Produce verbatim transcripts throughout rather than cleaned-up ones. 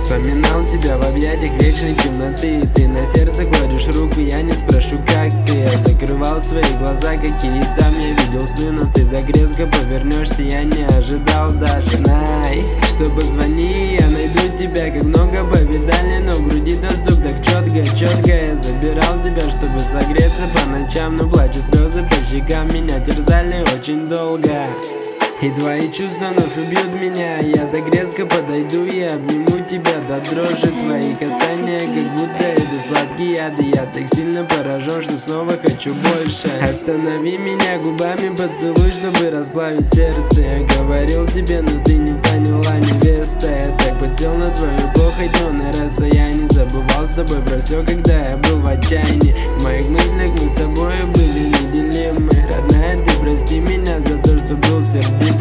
Вспоминал тебя в объятиях вечной темноты. Ты на сердце кладешь руку, я не спрошу, как ты. Я закрывал свои глаза, какие там я видел сны, но ты так резко повернешься, я не ожидал даже. Знай, что позвони, я найду тебя, как много повидали, но в груди доступ так четко, четко. Я забирал тебя, чтобы согреться по ночам, но плачу, слезы по щекам меня терзали очень долго. И твои чувства вновь убьют меня. Я так резко подойду и обниму тебя до дрожи. Твои касания, как будто это сладкий яд. И я так сильно поражен, что снова хочу больше. Останови меня губами, поцелуй, чтобы расплавить сердце. Я говорил тебе, но ты не поняла, невеста. Я так подсел на твою похоть, но на расстоянии забывал с тобой про все, когда я был в отчаянии. В моих мыслях мы с тобой были неделимы. Родная, ты прости меня за то, что был сердитым.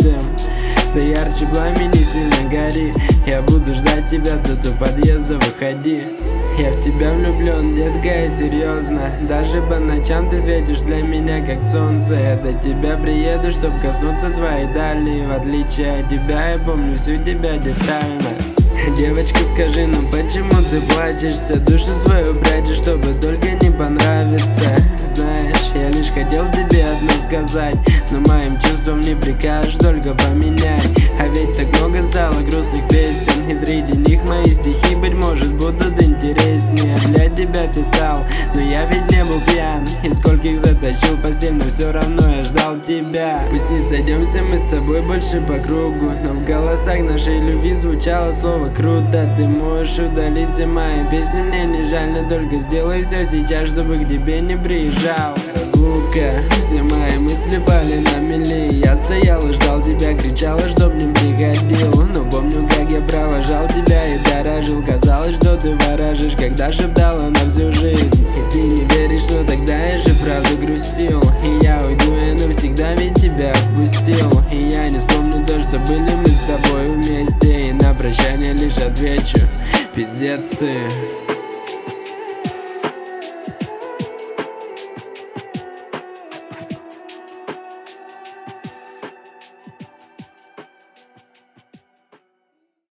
Ты ярче пламени, сильно гори. Я буду ждать тебя, тут у подъезда выходи. Я в тебя влюблен, детка, и серьезно. Даже по ночам ты светишь для меня, как солнце. Я до тебя приеду, чтоб коснуться твоей дали. В отличие от тебя, я помню всю тебя детально. Девочка, скажи, ну почему ты плачешься? Душу свою прячешь, чтобы только не понравиться. Знаешь, я лишь хотел тебе одно сказать, но моим чувствам не прикажешь, только поменять. А ведь так много стало грустных песен, и среди них мои стихи, быть может, будут интереснее. Для тебя писал, но я ведь не был пьян, и скольких затащил в постель, но все равно я ждал тебя. Пусть не сойдемся мы с тобой больше по кругу, но в голосах нашей любви звучало слово круто. Ты можешь удалить все мои песни, мне не жаль, но только сделай все сейчас, чтобы к тебе не приезжал. Разлука, все мои мысли пали на мели. Я стоял и ждал тебя, кричала, чтоб не приходил. Но помню, как я провожал тебя и дорожил. Казалось, что ты ворожишь, когда шептала на всю жизнь. И ты не веришь, но тогда я же правда грустил. И я уйду, я навсегда ведь тебя отпустил. И я не вспомню то, что были мы с тобой вместе. И на прощание лишь отвечу: пиздец ты.